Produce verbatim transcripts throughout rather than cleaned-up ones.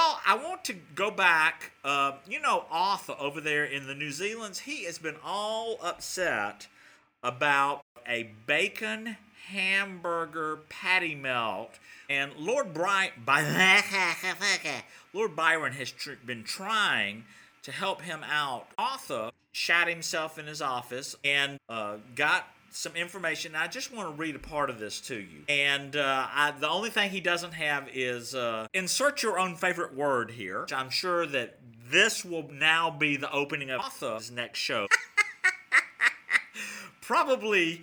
Well, I want to go back. Uh, you know, Arthur over there in the New Zealands, he has been all upset about a bacon hamburger patty melt. And Lord Bry- By- Lord Byron has tr- been trying to help him out. Arthur shot himself in his office and uh, got some information. I just want to read a part of this to you. And uh, I, the only thing he doesn't have is uh, insert your own favorite word here. I'm sure that this will now be the opening of Arthur's next show. Probably.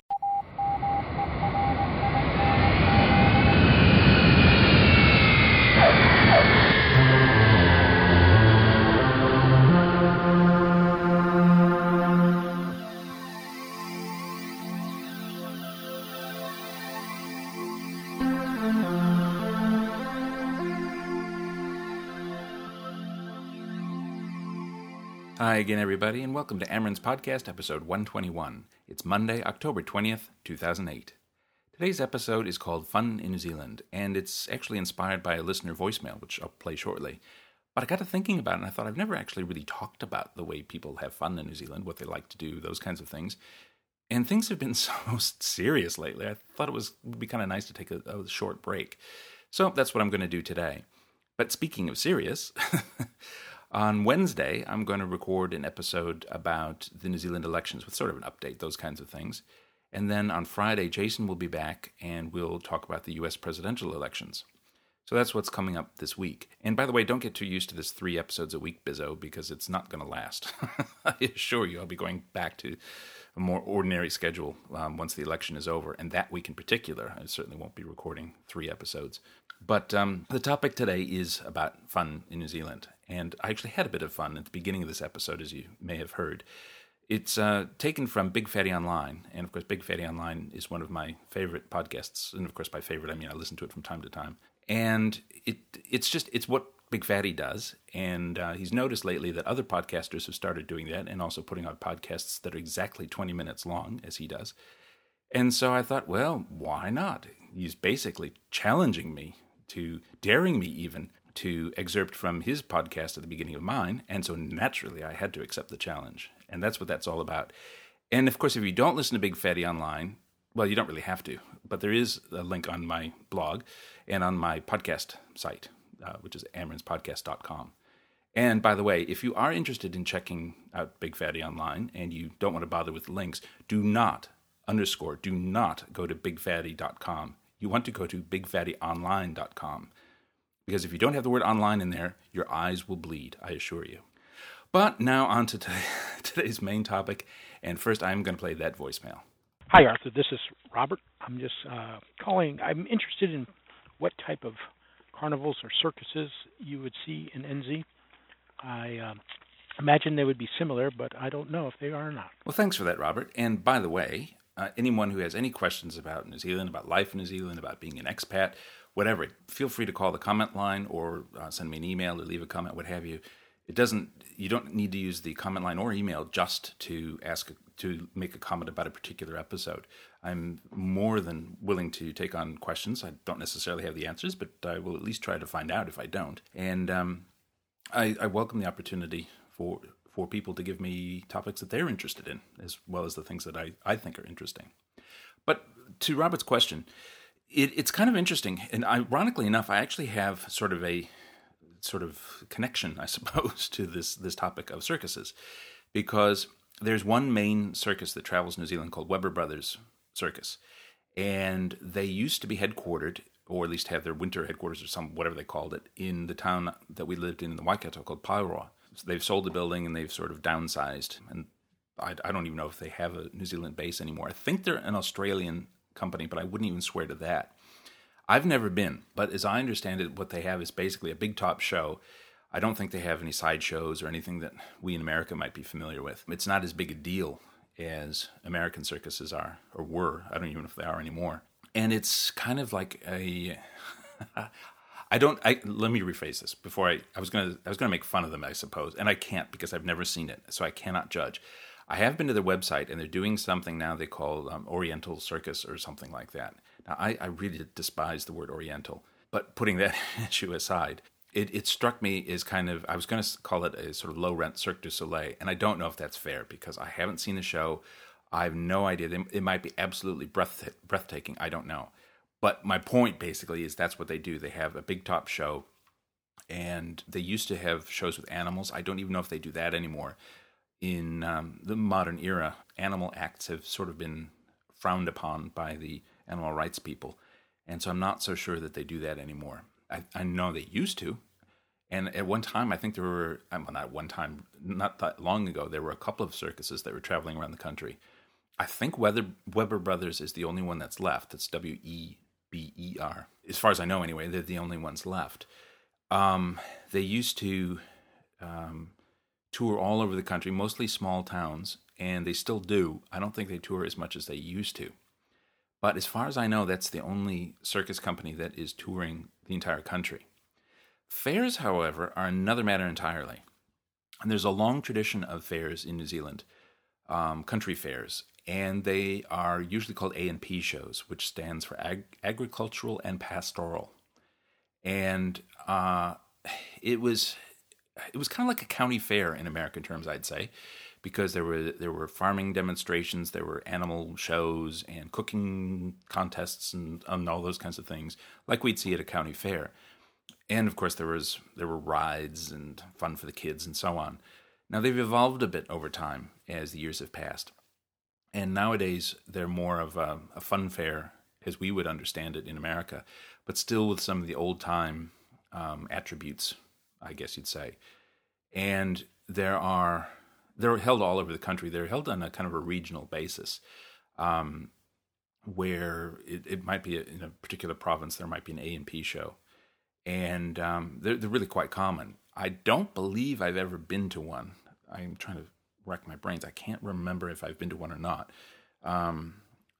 Hi again, everybody, and welcome to Amron's Podcast, episode one twenty-one. It's Monday, October twentieth, two thousand eight. Today's episode is called Fun in New Zealand, and it's actually inspired by a listener voicemail, which I'll play shortly. But I got to thinking about it, and I thought I've never actually really talked about the way people have fun in New Zealand, what they like to do, those kinds of things. And things have been so serious lately. I thought it was would be kind of nice to take a, a short break. So that's what I'm going to do today. But speaking of serious... On Wednesday, I'm going to record an episode about the New Zealand elections with sort of an update, those kinds of things. And then on Friday, Jason will be back and we'll talk about the U S presidential elections. So that's what's coming up this week. And by the way, don't get too used to this three episodes a week, Bizzo, because it's not going to last. I assure you, I'll be going back to a more ordinary schedule um, once the election is over. And that week in particular, I certainly won't be recording three episodes. But um, the topic today is about fun in New Zealand. And I actually had a bit of fun at the beginning of this episode, as you may have heard. It's uh, taken from Big Fatty Online. And of course, Big Fatty Online is one of my favorite podcasts. And of course, by favorite, I mean I listen to it from time to time. And it it's just, it's what Big Fatty does. And uh, he's noticed lately that other podcasters have started doing that and also putting out podcasts that are exactly twenty minutes long, as he does. And so I thought, well, why not? He's basically challenging me to, daring me even, to excerpt from his podcast at the beginning of mine, and so naturally I had to accept the challenge. And that's what that's all about. And of course, if you don't listen to Big Fatty Online, well, you don't really have to, but there is a link on my blog and on my podcast site, uh, which is amrons podcast dot com. And by the way, if you are interested in checking out Big Fatty Online and you don't want to bother with links, do not, underscore, do not go to big fatty dot com. You want to go to big fatty online dot com. Because if you don't have the word online in there, your eyes will bleed, I assure you. But now on to today, today's main topic, and first I'm going to play that voicemail. Hi, Arthur. This is Robert. I'm just uh, calling. I'm interested in what type of carnivals or circuses you would see in N Z. I um, imagine they would be similar, but I don't know if they are or not. Well, thanks for that, Robert. And by the way, uh, anyone who has any questions about New Zealand, about life in New Zealand, about being an expat, whatever, feel free to call the comment line or uh, send me an email or leave a comment, what have you. It doesn't, you don't need to use the comment line or email just to ask, to make a comment about a particular episode. I'm more than willing to take on questions. I don't necessarily have the answers, but I will at least try to find out if I don't. And um, I, I welcome the opportunity for for people to give me topics that they're interested in, as well as the things that I, I think are interesting. But to Robert's question, It, it's kind of interesting, and ironically enough, I actually have sort of a sort of connection, I suppose, to this this topic of circuses, because there's one main circus that travels New Zealand called Weber Brothers Circus, and they used to be headquartered, or at least have their winter headquarters or some whatever they called it, in the town that we lived in in the Waikato called Paeroa. So they've sold the building and they've sort of downsized, and I, I don't even know if they have a New Zealand base anymore. I think they're an Australian company, but I wouldn't even swear to that. I've never been, but as I understand it, what they have is basically a big top show. I don't think they have any side shows or anything that we in America might be familiar with. It's not as big a deal as American circuses are, or were. I don't even know if they are anymore. And it's kind of like a... I don't... I, let me rephrase this. Before I... I was going to I was gonna make fun of them, I suppose, and I can't because I've never seen it, so I cannot judge. I have been to their website, and they're doing something now they call um, Oriental Circus or something like that. Now, I, I really despise the word Oriental, but putting that issue aside, it, it struck me as kind of, I was going to call it a sort of low-rent Cirque du Soleil, and I don't know if that's fair because I haven't seen the show. I have no idea. It might be absolutely breath, breathtaking. I don't know. But my point, basically, is that's what they do. They have a big top show, and they used to have shows with animals. I don't even know if they do that anymore. In um, the modern era, animal acts have sort of been frowned upon by the animal rights people, and so I'm not so sure that they do that anymore. I, I know they used to, and at one time, I think there were, well, not one time, not that long ago, there were a couple of circuses that were traveling around the country. I think Weather, Weber Brothers is the only one that's left. That's W E B E R. As far as I know, anyway, they're the only ones left. Um, they used to um, tour all over the country, mostly small towns, and they still do. I don't think they tour as much as they used to. But as far as I know, that's the only circus company that is touring the entire country. Fairs, however, are another matter entirely. And there's a long tradition of fairs in New Zealand, um, country fairs, and they are usually called A and P shows, which stands for Ag- Agricultural and Pastoral. And uh, it was it was kind of like a county fair in American terms, I'd say, because there were there were farming demonstrations, there were animal shows and cooking contests and, and all those kinds of things, like we'd see at a county fair. And of course, there was there were rides and fun for the kids and so on. Now they've evolved a bit over time as the years have passed, and nowadays they're more of a, a fun fair as we would understand it in America, but still with some of the old time um, attributes, I guess you'd say. And there are they're held all over the country. They're held on a kind of a regional basis, um, where it, it might be a, in a particular province there might be an A and P show. And um, they're, they're really quite common. I don't believe I've ever been to one. I'm trying to rack my brains. I can't remember if I've been to one or not. Um,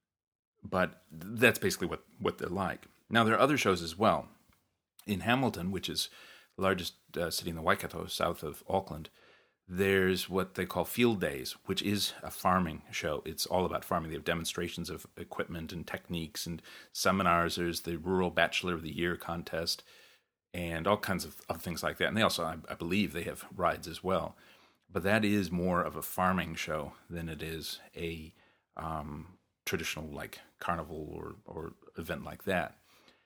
but that's basically what, what they're like. Now, there are other shows as well. In Hamilton, which is the largest uh, city in the Waikato, south of Auckland, there's what they call Field Days, which is a farming show. It's all about farming. They have demonstrations of equipment and techniques and seminars. There's the Rural Bachelor of the Year contest, and all kinds of other things like that. And they also, I, I believe, they have rides as well. But that is more of a farming show than it is a um, traditional, like, carnival or, or event like that.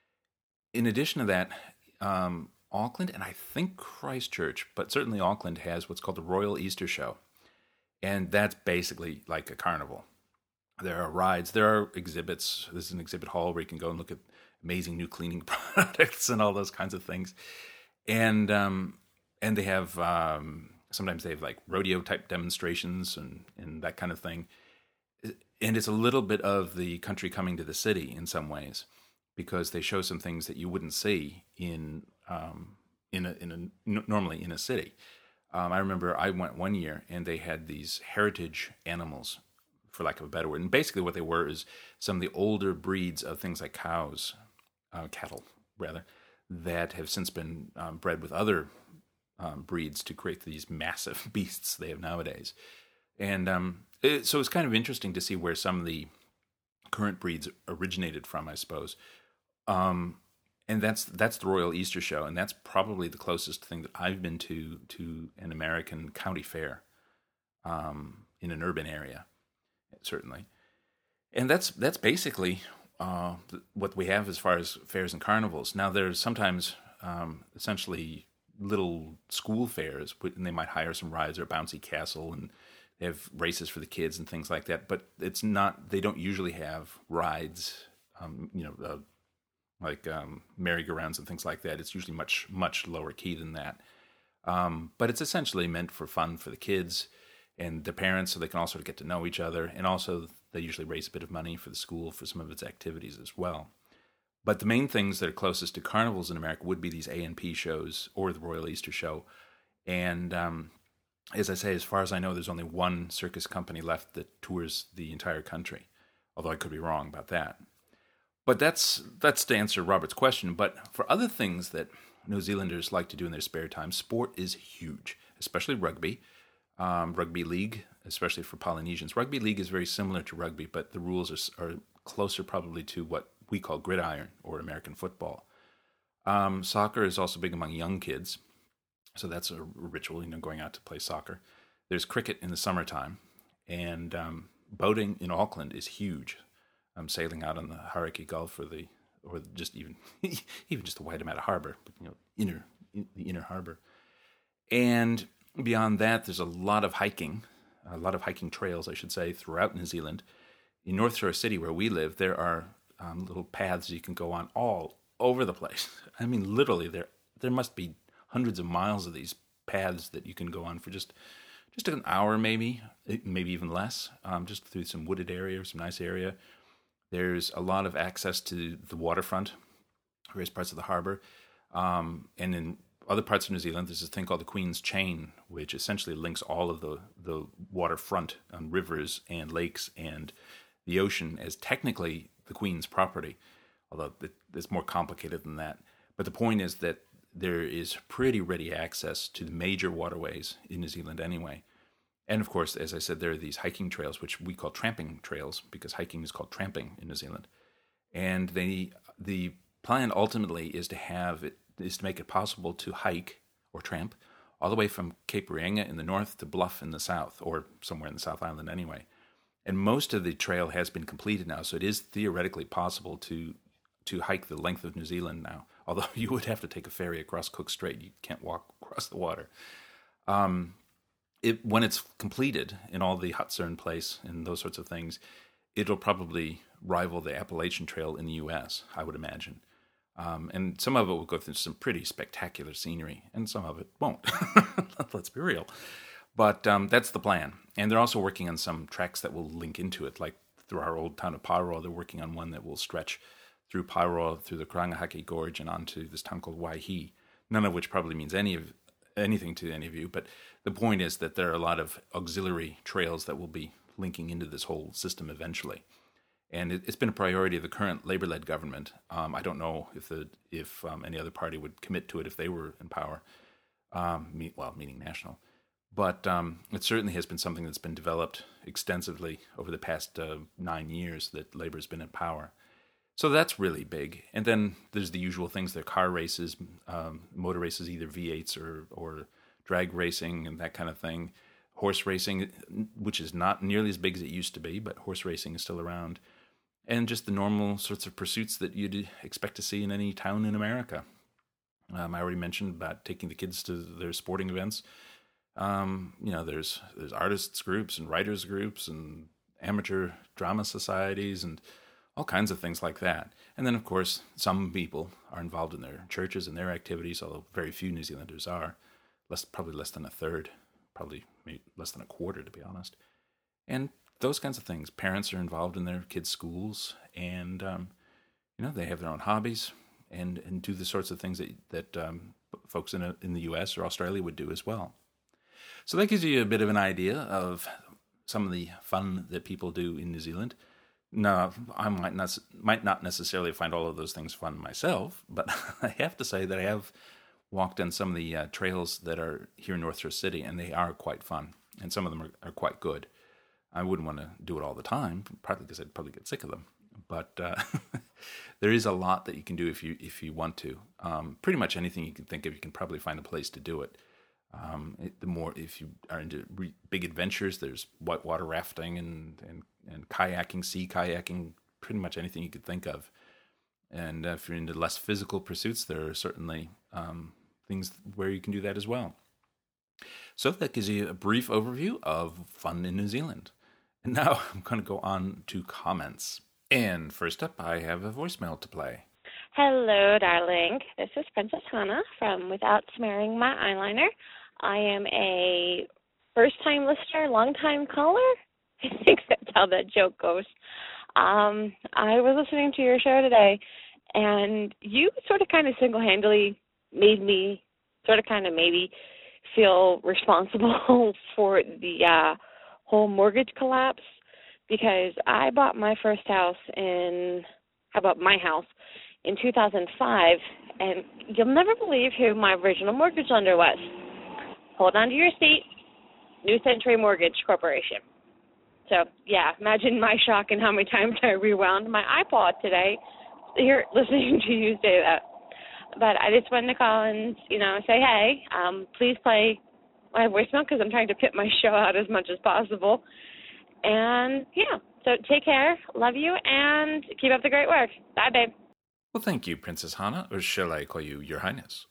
In addition to that, um, Auckland, and I think Christchurch, but certainly Auckland has what's called the Royal Easter Show. And that's basically like a carnival. There are rides, there are exhibits. There's an exhibit hall where you can go and look at amazing new cleaning products and all those kinds of things. And um, and they have, um, sometimes they have like rodeo type demonstrations and, and that kind of thing. And it's a little bit of the country coming to the city in some ways, because they show some things that you wouldn't see in um, in a, in a normally in a city. Um, I remember I went one year and they had these heritage animals, for lack of a better word. And basically what they were is some of the older breeds of things like cows, uh, cattle rather, that have since been um, bred with other um, breeds to create these massive beasts they have nowadays. And um, it, so it's kind of interesting to see where some of the current breeds originated from, I suppose. Um, and that's that's the Royal Easter Show, and that's probably the closest thing that I've been to to an American county fair um, in an urban area, certainly. And that's that's basically uh, what we have as far as fairs and carnivals. Now, there's sometimes um, essentially little school fairs, and they might hire some rides or a bouncy castle, and they have races for the kids and things like that. But it's not; they don't usually have rides, um, you know, uh, like um, merry-go-rounds and things like that. It's usually much much lower key than that. Um, but it's essentially meant for fun for the kids and their parents, so they can also get to know each other, and also they usually raise a bit of money for the school for some of its activities as well. But the main things that are closest to carnivals in America would be these A and P shows or the Royal Easter Show. And um, as I say, as far as I know, there's only one circus company left that tours the entire country, although I could be wrong about that. But that's that's to answer Robert's question. But for other things that New Zealanders like to do in their spare time, sport is huge, especially rugby. Um, rugby league, especially for Polynesians. Rugby league is very similar to rugby, but the rules are, are closer probably to what we call gridiron or American football. Um, soccer is also big among young kids, so that's a ritual, you know, going out to play soccer. There's cricket in the summertime, and um, boating in Auckland is huge. I'm sailing out on the Hauraki Gulf or the, or just even even just the Waitemata Harbor, you know, inner the inner harbor. And beyond that, there's a lot of hiking, a lot of hiking trails, I should say, throughout New Zealand. In North Shore City, where we live, there are um, little paths you can go on all over the place. I mean, literally, there there must be hundreds of miles of these paths that you can go on for just just an hour, maybe, maybe even less, um, just through some wooded area, some nice area. There's a lot of access to the waterfront, various parts of the harbor, um, and in other parts of New Zealand, there's this thing called the Queen's Chain, which essentially links all of the, the waterfront on rivers and lakes and the ocean as technically the Queen's property, although it's more complicated than that. But the point is that there is pretty ready access to the major waterways in New Zealand anyway. And of course, as I said, there are these hiking trails, which we call tramping trails, because hiking is called tramping in New Zealand. And they, the plan ultimately is to have it, is to make it possible to hike or tramp all the way from Cape Reinga in the north to Bluff in the south, or somewhere in the South Island anyway. And most of the trail has been completed now, so it is theoretically possible to to hike the length of New Zealand now, although you would have to take a ferry across Cook Strait. You can't walk across the water. Um, it, when it's completed and all the huts are in place and those sorts of things, it'll probably rival the Appalachian Trail in the U S, I would imagine. Um, and some of it will go through some pretty spectacular scenery, and some of it won't. Let's be real. But um, that's the plan. And they're also working on some tracks that will link into it, like through our old town of Paeroa. They're working on one that will stretch through Paeroa, through the Karangahake Gorge, and onto this town called Waihi, none of which probably means any of anything to any of you. But the point is that there are a lot of auxiliary trails that will be linking into this whole system eventually. And it, it's been a priority of the current Labour-led government. Um, I don't know if the if um, any other party would commit to it if they were in power, um, me, well, meaning national. But um, it certainly has been something that's been developed extensively over the past uh, nine years that Labour's been in power. So that's really big. And then there's the usual things. There are car races, um, motor races, either V eights or, or drag racing and that kind of thing. Horse racing, which is not nearly as big as it used to be, but horse racing is still around. And just the normal sorts of pursuits that you'd expect to see in any town in America. Um, I already mentioned about taking the kids to their sporting events. Um, you know, there's there's artists groups and writers groups and amateur drama societies and all kinds of things like that. And then, of course, some people are involved in their churches and their activities, although very few New Zealanders are. Less, probably less than a third, probably maybe less than a quarter, to be honest. And those kinds of things. Parents are involved in their kids' schools, and um, you know, they have their own hobbies and, and do the sorts of things that that um, folks in a, in the U S or Australia would do as well. So that gives you a bit of an idea of some of the fun that people do in New Zealand. Now, I might not might not necessarily find all of those things fun myself, but I have to say that I have walked on some of the uh, trails that are here in North Shore City, and they are quite fun, and some of them are, are quite good. I wouldn't want to do it all the time, partly because I'd probably get sick of them. But uh, there is a lot that you can do if you if you want to. Um, pretty much anything you can think of, you can probably find a place to do it. Um, it the more if you are into re- big adventures, there's whitewater rafting and, and, and kayaking, sea kayaking, pretty much anything you could think of. And uh, if you're into less physical pursuits, there are certainly um, things where you can do that as well. So that gives you a brief overview of fun in New Zealand. And now I'm going to go on to comments. And first up, I have a voicemail to play. Hello, darling. This is Princess Hannah from Without Smearing My Eyeliner. I am a first-time listener, long-time caller. I think that's how that joke goes. Um, I was listening to your show today, and you sort of kind of single-handedly made me sort of kind of maybe feel responsible for the uh, whole mortgage collapse, because I bought my first house in, how about my house, in two thousand five, and you'll never believe who my original mortgage lender was. Hold on to your seat. New Century Mortgage Corporation. So, yeah, imagine my shock and how many times I rewound my iPod today here listening to you say that. but I just wanted to call and, you know, say, hey, um, please play my voicemail because I'm trying to pimp my show out as much as possible. And, yeah, so take care, love you, and keep up the great work. Bye, babe. Well, thank you, Princess Hannah, or shall I call you Your Highness?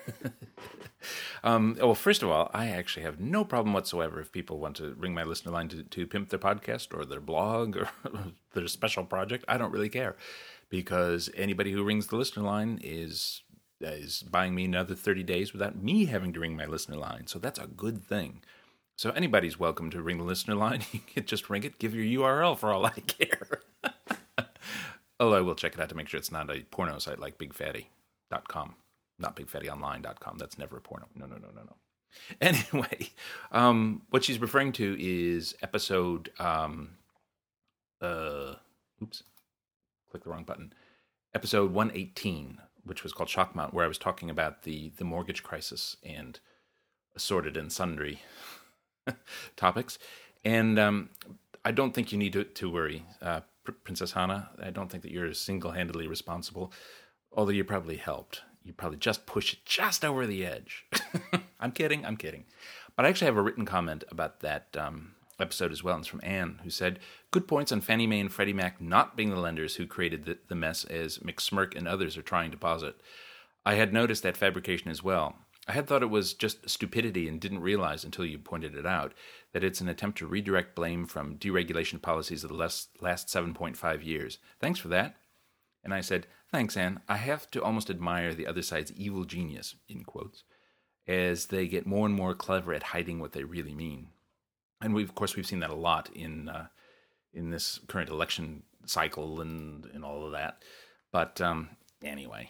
um, well, first of all, I actually have no problem whatsoever if people want to ring my listener line to, to pimp their podcast or their blog or their special project. I don't really care, because anybody who rings the listener line is is buying me another thirty days without me having to ring my listener line. So that's a good thing. So anybody's welcome to ring the listener line. You can just ring it, give your U R L for all I care. Although I will check it out to make sure it's not a porno site like big fatty dot com. Not big fatty online dot com. That's never a porno. No, no, no, no, no. Anyway, um, what she's referring to is episode... Um, uh, oops. Click the wrong button. Episode one eighteen, which was called Shockmount, where I was talking about the, the mortgage crisis and assorted and sundry topics. And um, I don't think you need to, to worry, uh, Princess Hannah. I don't think that you're single-handedly responsible, although you probably helped. You probably just pushed it just over the edge. I'm kidding, I'm kidding. But I actually have a written comment about that um, episode as well. And it's from Anne, who said, good points on Fannie Mae and Freddie Mac not being the lenders who created the, the mess as McSmirk and others are trying to posit. I had noticed that fabrication as well. I had thought it was just stupidity and didn't realize until you pointed it out that it's an attempt to redirect blame from deregulation policies of the last, last seven point five years. Thanks for that. And I said, thanks, Anne. I have to almost admire the other side's evil genius, in quotes, as they get more and more clever at hiding what they really mean. And we, of course, we've seen that a lot in uh, in this current election cycle and, and all of that. But um, anyway.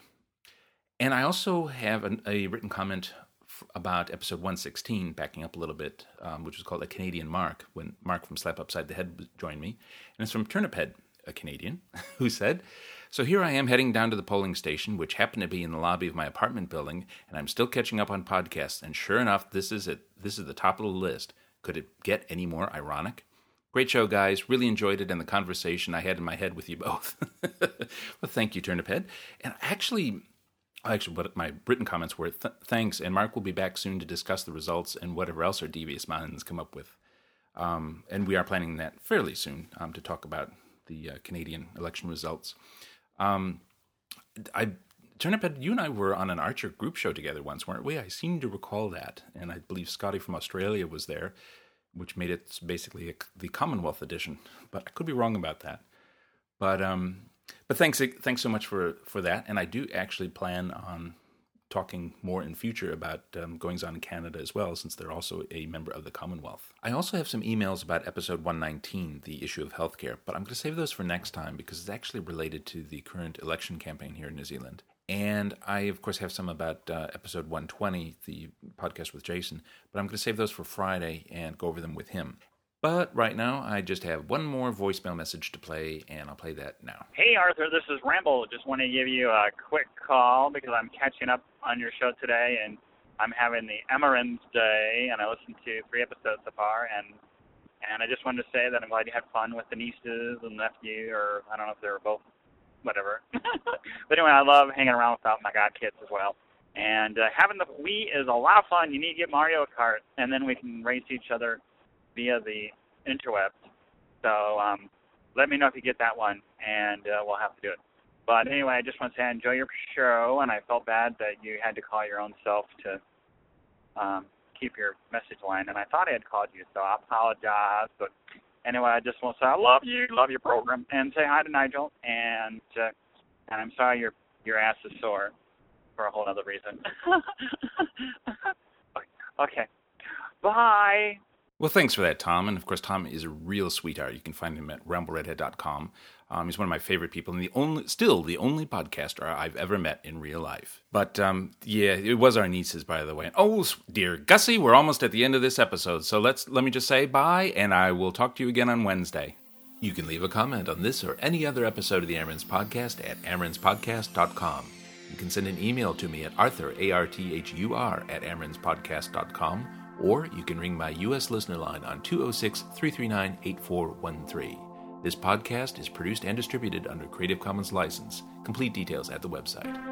And I also have an, a written comment f- about episode one sixteen, backing up a little bit, um, which was called A Canadian Mark, when Mark from Slap Upside the Head joined me. And it's from Turnip Head, a Canadian, who said, so here I am heading down to the polling station, which happened to be in the lobby of my apartment building, and I'm still catching up on podcasts. And sure enough, this is it. This is the top of the list. Could it get any more ironic? Great show, guys. Really enjoyed it and the conversation I had in my head with you both. Well, thank you, Turnip Head. And actually... Actually, what my written comments were, th- thanks, and Mark will be back soon to discuss the results and whatever else our devious minds come up with. Um, and we are planning that fairly soon um, to talk about the uh, Canadian election results. Um, I, Turniphead, you and I were on an Archer group show together once, weren't we? I seem to recall that, and I believe Scotty from Australia was there, which made it basically a, the Commonwealth edition, but I could be wrong about that. But... um But thanks thanks so much for, for that. And I do actually plan on talking more in future about um, goings-on in Canada as well, since they're also a member of the Commonwealth. I also have some emails about episode one nineteen, the issue of healthcare, but I'm going to save those for next time because it's actually related to the current election campaign here in New Zealand. And I, of course, have some about uh, episode one twenty, the podcast with Jason, but I'm going to save those for Friday and go over them with him. But right now, I just have one more voicemail message to play, and I'll play that now. Hey, Arthur, this is Ramble. Just want to give you a quick call because I'm catching up on your show today, and I'm having the Emerald's Day, and I listened to three episodes so far, and and I just wanted to say that I'm glad you had fun with the nieces and nephew, or I don't know if they were both, whatever. But anyway, I love hanging around with my godkids as well. And uh, having the Wii is a lot of fun. You need to get Mario Kart, and then we can race each other via the interwebs. So um, let me know if you get that one, and uh, we'll have to do it. But anyway, I just want to say I enjoy your show, and I felt bad that you had to call your own self to um, keep your message line. And I thought I had called you, so I apologize. But anyway, I just want to say I love you, love your program, and say hi to Nigel. And uh, and I'm sorry your your ass is sore for a whole other reason. Okay. Bye. Well, thanks for that, Tom. And of course, Tom is a real sweetheart. You can find him at ramble redhead dot com. Um, he's one of my favorite people, and the only, still the only podcaster I've ever met in real life. But um, yeah, it was our nieces, by the way. Oh, dear Gussie, we're almost at the end of this episode, so let's let me just say bye, and I will talk to you again on Wednesday. You can leave a comment on this or any other episode of the Amarants Podcast at amarants podcast dot com. You can send an email to me at arthur, A R T H U R, at amarants podcast dot com. Or you can ring my U S listener line on two oh six, three three nine, eight four one three. This podcast is produced and distributed under Creative Commons license. Complete details at the website.